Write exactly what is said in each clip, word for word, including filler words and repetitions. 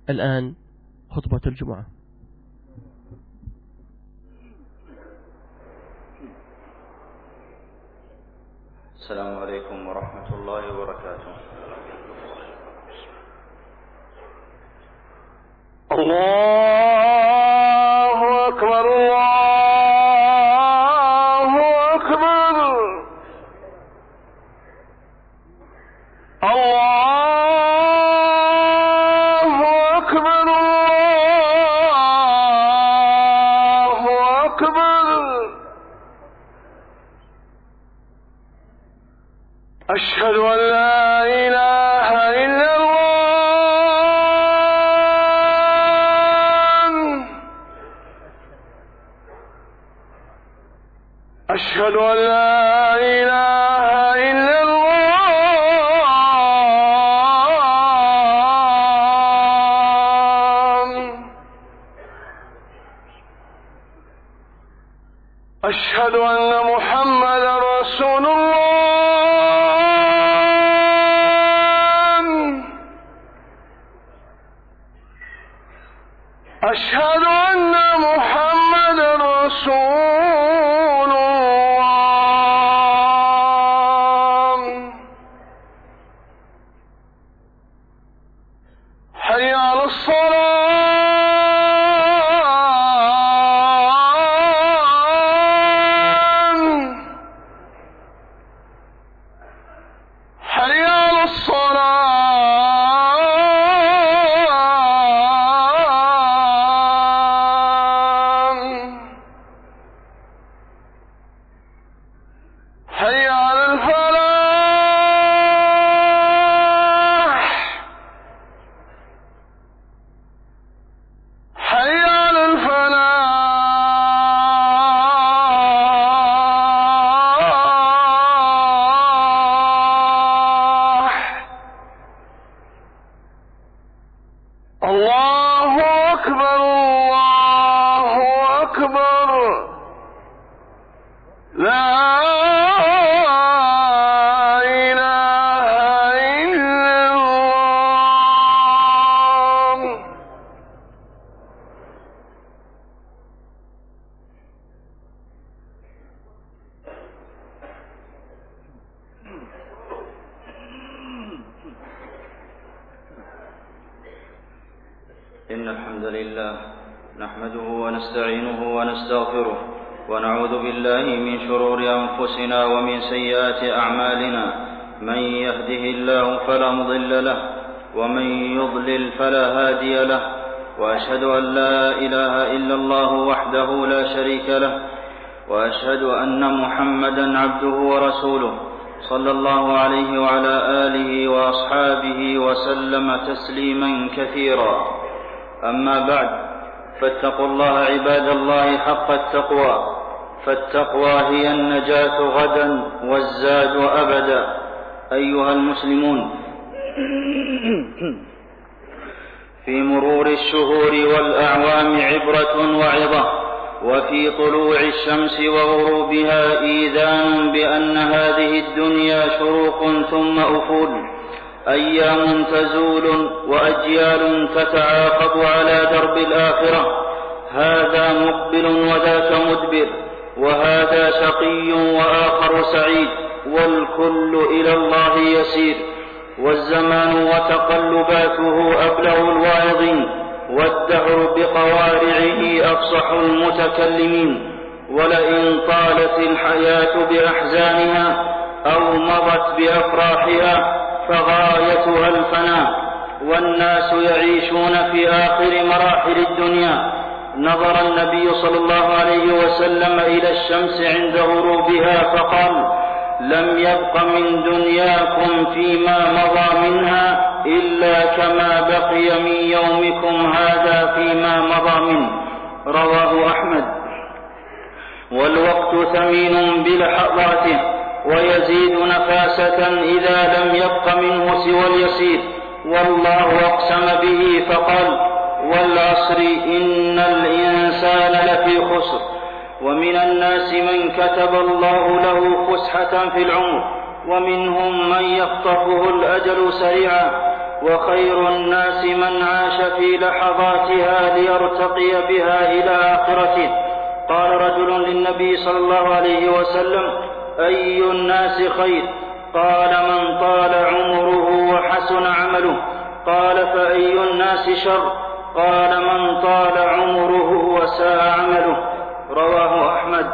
الآن خطبة الجمعة. السلام عليكم ورحمة الله وبركاته. الله أكبر الله أكبر الله أكبر الله أكبر أشهد أن لا إله إلا الله أشهد أن لا إله إلا الله أشهد أن محمدا رسول الله أشهد أن محمدا رسول الله حي على الصلاة حي على الصلاة حي على الفلاح حي على الفلاح الله أكبر الله أكبر لا إله إلا الله. إن الحمد لله نحمده ونستعينه ونستغفره ونعوذ بالله من شرور أنفسنا ومن سيئات أعمالنا. من يهده الله فلا مضل له ومن يضلل فلا هادي له، وأشهد أن لا إله إلا الله وحده لا شريك له، وأشهد أن محمدا عبده ورسوله صلى الله عليه وعلى آله وأصحابه وسلم تسليما كثيرا. أما بعد، فاتقوا الله عباد الله حق التقوى، فالتقوى هي النجاة غدا والزاد أبدا. أيها المسلمون، في مرور الشهور والأعوام عبرة وعظة، وفي طلوع الشمس وغروبها إيذان بأن هذه الدنيا شروق ثم أفول، أيام تزول وأجيال تتعاقب على درب الآخرة، هذا مقبل وذاك مدبر، وهذا شقي وآخر سعيد، والكل إلى الله يسير. والزمان وتقلباته أبلغ الواعظين، والدهر بقوارعه أفصح المتكلمين. ولئن طالت الحياة بأحزانها أو مضت بأفراحها فغايتها الفناء، والناس يعيشون في آخر مراحل الدنيا. نظر النبي صلى الله عليه وسلم إلى الشمس عند غروبها فقال: لم يبق من دنياكم فيما مضى منها إلا كما بقي من يومكم هذا فيما مضى منه. رواه أحمد. والوقت ثمين بلحظاته، ويزيد نفاسة إذا لم يبق منه سوى اليسير. والله أقسم به فقال: والعصر إن الإنسان لفي خسر. ومن الناس من كتب الله له فسحة في العمر، ومنهم من يخطفه الأجل سريعا. وخير الناس من عاش في لحظاتها ليرتقي بها إلى آخرته. قال رجل للنبي صلى الله عليه وسلم: أي الناس خير؟ قال: من طال عمره وحسن عمله. قال: فأي الناس شر؟ قال: من طال عمره وساء عمله. رواه أحمد.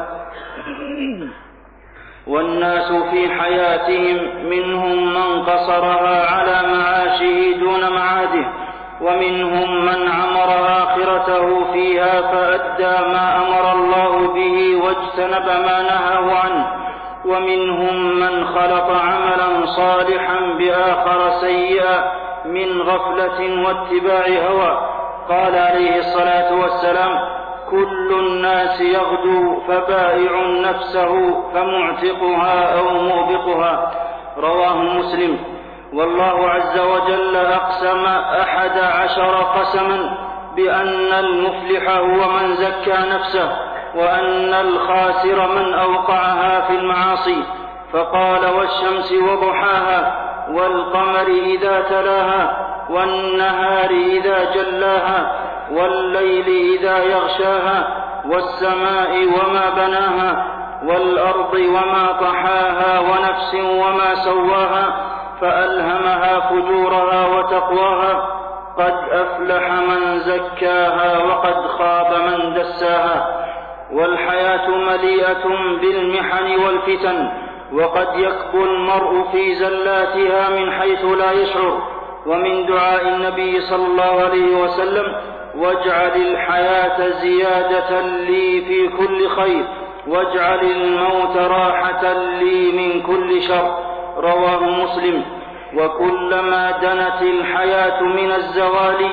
والناس في حياتهم منهم من قصرها على معاشه دون معاده، ومنهم من عمر آخرته فيها فأدى ما أمر الله به واجتنب ما نهاه عنه، ومنهم من خلط عملا صالحا بآخر سيئا من غفلة واتباع هوى. قال عليه الصلاة والسلام: كل الناس يغدو فبائع نفسه فمعتقها أو موبقها. رواه مسلم. والله عز وجل أقسم أحد عشر قسما بأن المفلح هو من زكى نفسه، وأن الخاسر من أوقعها في المعاصي، فقال: والشمس وضحاها، والقمر إذا تلاها، والنهار إذا جلاها، والليل إذا يغشاها، والسماء وما بناها، والأرض وما طحاها، ونفس وما سواها، فألهمها فجورها وتقواها. قد أفلح من زكاها وقد خاب من دساها. والحياة مليئة بالمحن والفتن، وقد يكبو المرء في زلاتها من حيث لا يشعر. ومن دعاء النبي صلى الله عليه وسلم: واجعل الحياة زيادة لي في كل خير، واجعل الموت راحة لي من كل شر. رواه مسلم. وكلما دنت الحياة من الزوال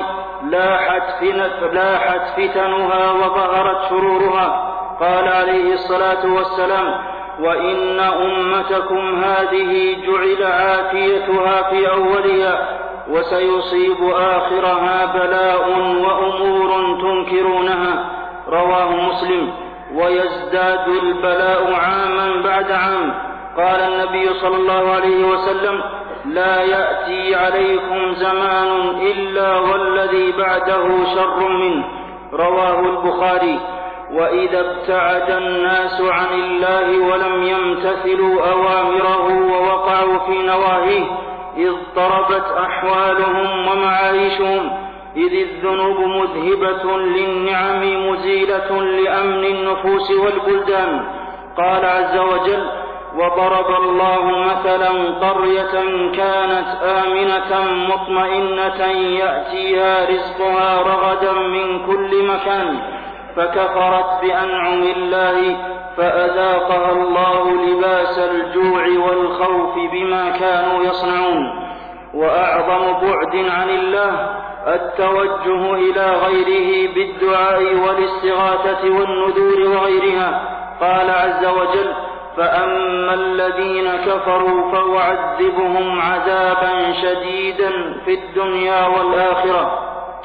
لاحت فتنها وظهرت شرورها. قال عليه الصلاة والسلام: وإن أمتكم هذه جعل عافيتها في أولها، وسيصيب آخرها بلاء وأمور تنكرونها. رواه مسلم. ويزداد البلاء عاما بعد عام. قال النبي صلى الله عليه وسلم: لا يأتي عليكم زمان إلا والذي بعده شر منه. رواه البخاري. وإذا ابتعد الناس عن الله ولم يمتثلوا أوامره ووقعوا في نواهيه اضطربت أحوالهم ومعايشهم، إذ الذنوب مذهبة للنعم مزيلة لأمن النفوس والبلدان. قال عز وجل: وضرب الله مثلا قرية كانت آمنة مطمئنة يأتيها رزقها رغدا من كل مكان، فكفرت بأنعم الله فأذاقها الله لباس الجوع والخوف بما كانوا يصنعون. وأعظم بعد عن الله التوجه إلى غيره بالدعاء والاستغاثة والنذور وغيرها. قال عز وجل: فأما الذين كفروا فأعذبهم عذابا شديدا في الدنيا والآخرة.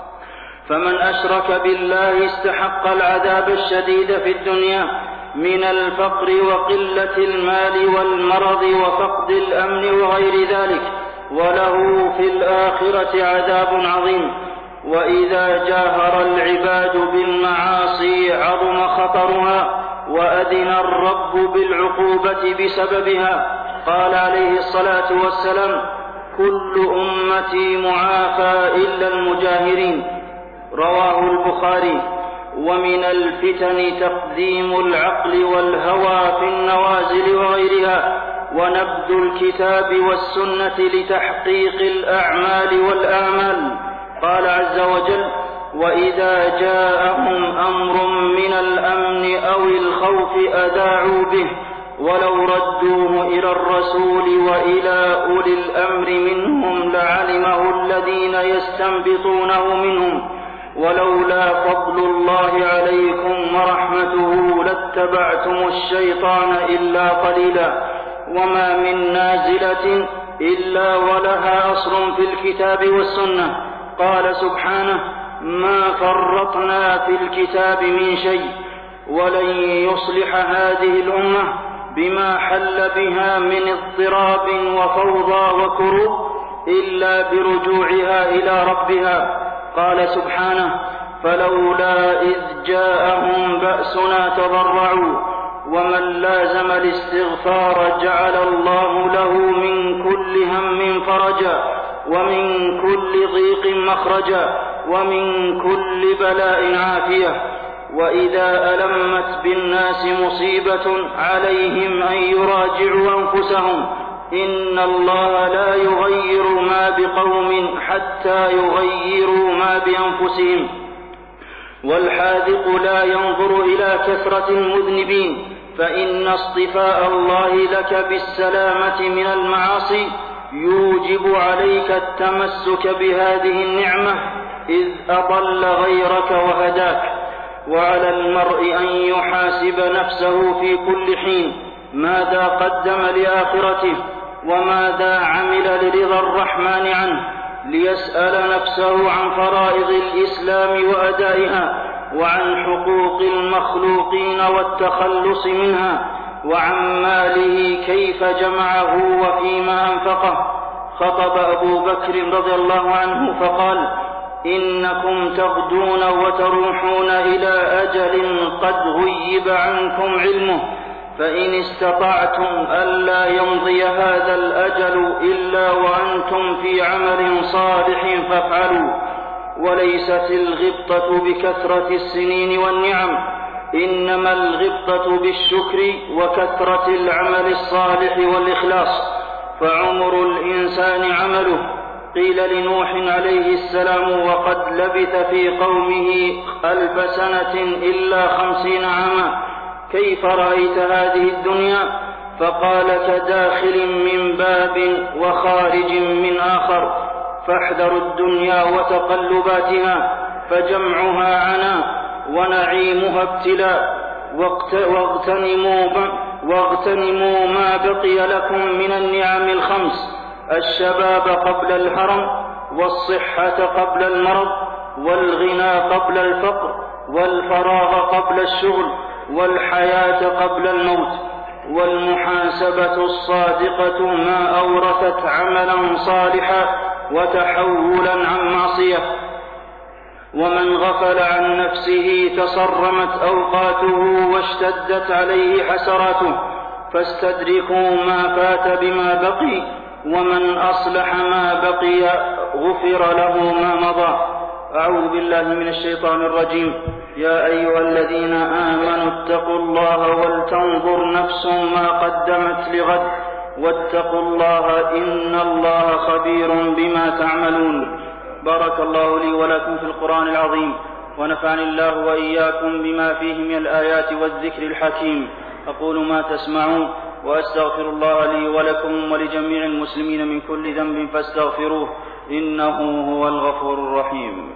فمن أشرك بالله استحق العذاب الشديد في الدنيا من الفقر وقلة المال والمرض وفقد الأمن وغير ذلك، وله في الآخرة عذاب عظيم. وإذا جاهر العباد بالمعاصي عظم خطرها، وأذن الرب بالعقوبة بسببها. قال عليه الصلاة والسلام: كل أمتي معافى إلا المجاهرين. رواه البخاري. ومن الفتن تقديم العقل والهوى في النوازل وغيرها، ونبذ الكتاب والسنة لتحقيق الأعمال والآمال. قال عز وجل: وإذا جاءهم أمر من الأمن أو الخوف أذاعوا به، ولو ردوه إلى الرسول وإلى أولي الأمر منهم لعلمه الذين يستنبطونه منهم، ولولا فضل الله عليكم ورحمته لاتبعتم الشيطان إلا قليلا. وما من نازلة إلا ولها أصل في الكتاب والسنة. قال سبحانه: ما فرطنا في الكتاب من شيء. ولن يصلح هذه الأمة بما حل بها من اضطراب وفوضى وكروب إلا برجوعها إلى ربها. قال سبحانه: فلولا إذ جاءهم بأسنا تضرعوا ومن لازم الاستغفار جعل الله له من كل هم فرجا ومن كل ضيق مخرجا ومن كل بلاء عافية. وإذا ألمت بالناس مصيبة عليهم أن يراجعوا أنفسهم، إن الله لا يغير ما بقوم حتى يغيروا ما بأنفسهم. والحاذق لا ينظر إلى كثرة المذنبين، فإن اصطفاء الله لك بالسلامة من المعاصي يوجب عليك التمسك بهذه النعمة إذ أضل غيرك وهداك. وعلى المرء أن يحاسب نفسه في كل حين ماذا قدم لآخرته وماذا عمل لرضا الرحمن عنه، ليسأل نفسه عن فرائض الإسلام وأدائها، وعن حقوق المخلوقين والتخلص منها، وعن ماله كيف جمعه وفيما أنفقه. خطب أبو بكر رضي الله عنه فقال: إنكم تغدون وتروحون إلى أجل قد غيب عنكم علمه، فإن استطعتم ألا يمضي هذا الأجل إلا وأنتم في عمل صالح فافعلوا. وليست الغبطة بكثرة السنين والنعم، إنما الغبطة بالشكر وكثرة العمل الصالح والإخلاص، فعمر الإنسان عمله. قيل لنوح عليه السلام وقد لبث في قومه ألف سنة إلا خمسين عاما: كيف رأيت هذه الدنيا؟ فقال: كداخل من باب وخارج من آخر، فاحذروا الدنيا وتقلباتها، فجمعها عناء ونعيمها ابتلاء، واغتنموا, واغتنموا ما بقي لكم من النعم الخمس: الشباب قبل الهرم، والصحة قبل المرض، والغنى قبل الفقر، والفراغ قبل الشغل، والحياة قبل الموت. والمحاسبة الصادقة ما أورثت عملا صالحا وتحولا عن معصية. ومن غفل عن نفسه تصرمت أوقاته واشتدت عليه حسراته، فاستدركوا ما فات بما بقي، ومن أصلح ما بقي غفر له ما مضى. أعوذ بالله من الشيطان الرجيم. يا أيها الذين آمنوا اتقوا الله ولتنظر نفس ما قدمت لغد واتقوا الله إن الله خبير بما تعملون. بارك الله لي ولكم في القرآن العظيم، ونفعني الله وإياكم بما فيه من الآيات والذكر الحكيم. أقول ما تسمعون وأستغفر الله لي ولكم ولجميع المسلمين من كل ذنب فاستغفروه إنه هو الغفور الرحيم.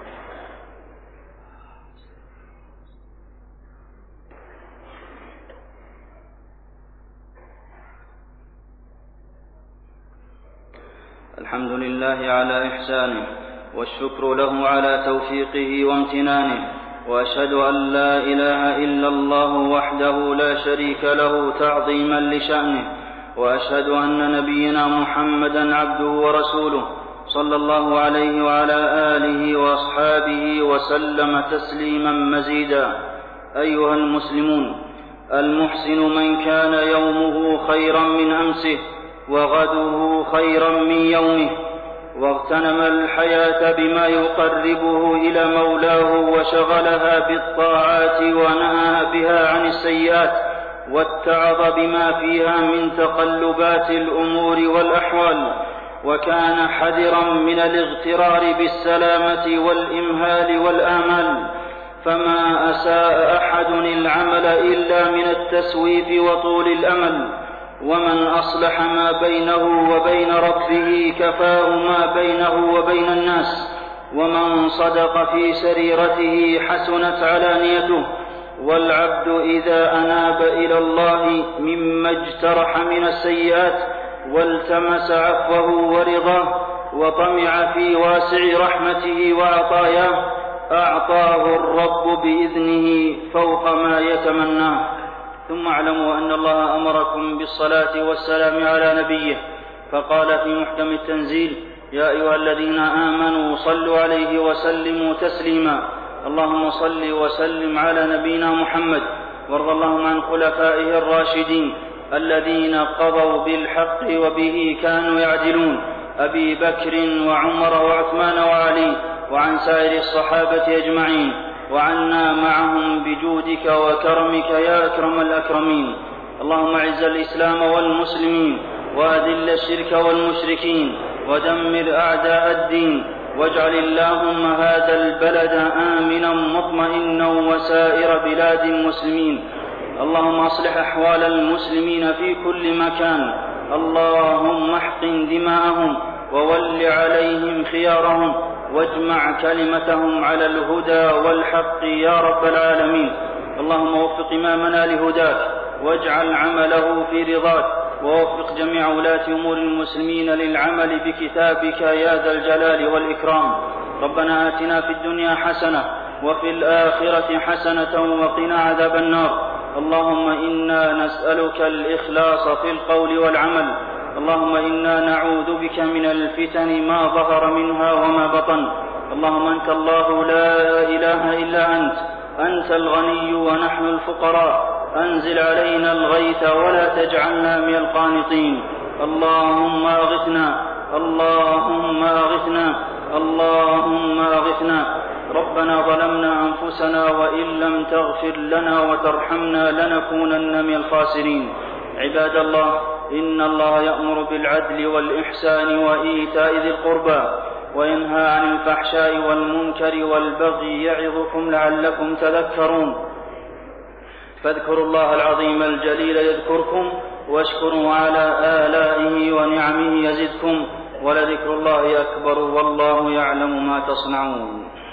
الحمد لله على إحسانه، والشكر له على توفيقه وامتنانه، وأشهد أن لا إله إلا الله وحده لا شريك له تعظيما لشأنه، وأشهد أن نبينا محمدا عبده ورسوله صلى الله عليه وعلى آله وأصحابه وسلم تسليما مزيدا. أيها المسلمون، المحسن من كان يومه خيرا من أمسه وغده خيرا من يومه، واغتنم الحياة بما يقربه إلى مولاه وشغلها بالطاعات ونهى بها عن السيئات، واتعظ بما فيها من تقلبات الأمور والأحوال، وكان حذرا من الاغترار بالسلامة والإمهال والآمال. فما أساء أحد العمل إلا من التسويف وطول الأمل، ومن أصلح ما بينه وبين ربه كفاه ما بينه وبين الناس، ومن صدق في سريرته حسنت علانيته. والعبد إذا أناب إلى الله مما اجترح من السيئات والتمس عفوه ورضاه وطمع في واسع رحمته وعطاياه، أعطاه الرب بإذنه فوق ما يتمناه. ثم اعلموا أن الله أمركم بالصلاة والسلام على نبيه، فقال في محكم التنزيل: يا أيها الذين آمنوا صلوا عليه وسلموا تسليما. اللهم صل وسلم على نبينا محمد، وارض اللهم عن خلفائه الراشدين الذين قضوا بالحق وبه كانوا يعدلون، أبي بكر وعمر وعثمان وعلي، وعن سائر الصحابة أجمعين، وعنا معهم بجودك وكرمك يا أكرم الأكرمين. اللهم أعز الإسلام والمسلمين، وأذل الشرك والمشركين، ودمر أعداء الدين، واجعل اللهم هذا البلد آمنا مطمئنا وسائر بلاد المسلمين. اللهم أصلح أحوال المسلمين في كل مكان. اللهم احقن دماءهم وول عليهم خيارهم، واجمع كلمتهم على الهدى والحق يا رب العالمين. اللهم وفق إمامنا لهداك، واجعل عمله في رضاك، ووفق جميع ولاة أمور المسلمين للعمل بكتابك يا ذا الجلال والإكرام. ربنا آتنا في الدنيا حسنة وفي الآخرة حسنة وقنا عذاب النار. اللهم إنا نسألك الإخلاص في القول والعمل. اللهم إنا نعوذ بك من الفتن ما ظهر منها وما بطن. اللهم أنت الله لا إله إلا أنت، أنت الغني ونحن الفقراء. أنزل علينا الغيث ولا تجعلنا من القانطين. اللهم أغثنا، اللهم أغثنا، اللهم أغثنا. ربنا ظلمنا أنفسنا وإن لم تغفر لنا وترحمنا لنكونن من الخاسرين. عباد الله، إن الله يأمر بالعدل والإحسان وإيتاء ذي القربى، وينهى عن الفحشاء والمنكر والبغي، يعظكم لعلكم تذكرون. فاذكروا الله العظيم الجليل يذكركم، واشكروا على آلائه ونعمه يزدكم، ولذكر الله أكبر، والله يعلم ما تصنعون.